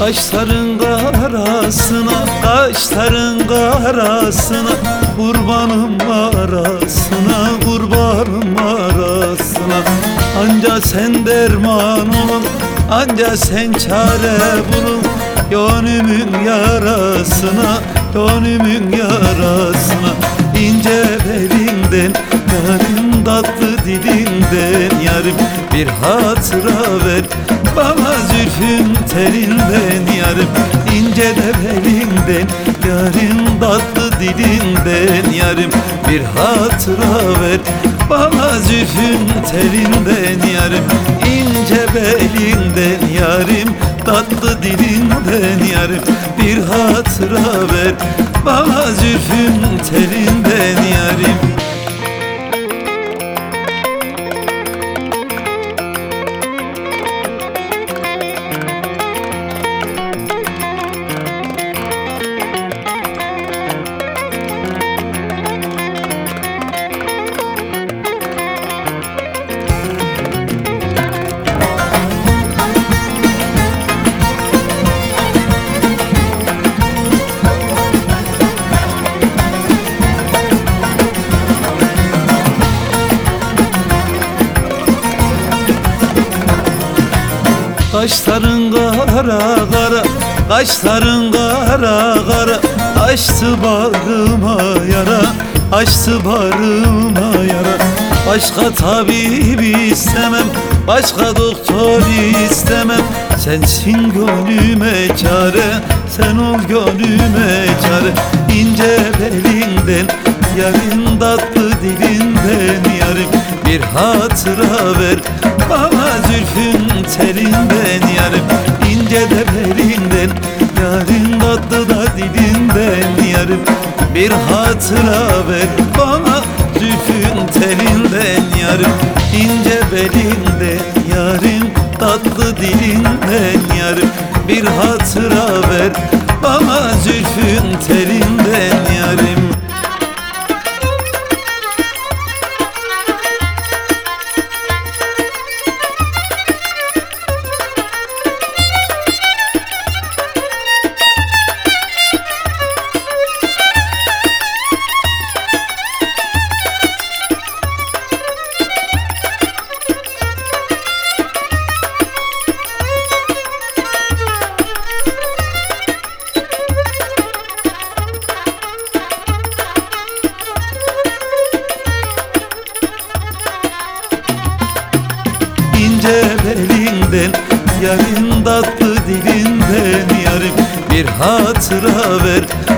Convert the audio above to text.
Kaşların karasına, kaşların karasına, kurbanım arasına, kurbanım arasına. Anca sen derman olun, anca sen çare bulun, gönlümün yarasına, gönlümün yarasına. İnce belinden yarim, tatlı dilinden yarim, bir hatıra ver bana zülfün telinden yarim. İnce de belinden yarim, tatlı dilinden yarim, bir hatıra ver bana zülfün telinden yarim. İnce belinden yarim, tatlı dilinden yarim, bir hatıra ver bana zülfün telinden yarim. Kaşların kara kara, kaşların kara kara, açtı bağrıma yara, açtı bağrıma yara. Başka tabip istemem, başka doktor istemem, sensin gönlüme çare, sen ol gönlüme çare. İnce belinden yarim, tatlı dilinden yarim, bir hatıra ver bana zülfün telinden yarim. İnce de belinden yarim, tatlı da dilinden yarim, bir hatıra ver bana zülfün telinden yarim. İnce belinden yarim, tatlı dilinden yarim, bir hatıra ver bana zülfün telinden yarim. İnce belinden yarim, tatlı dilinden yarim, bir hatıra ver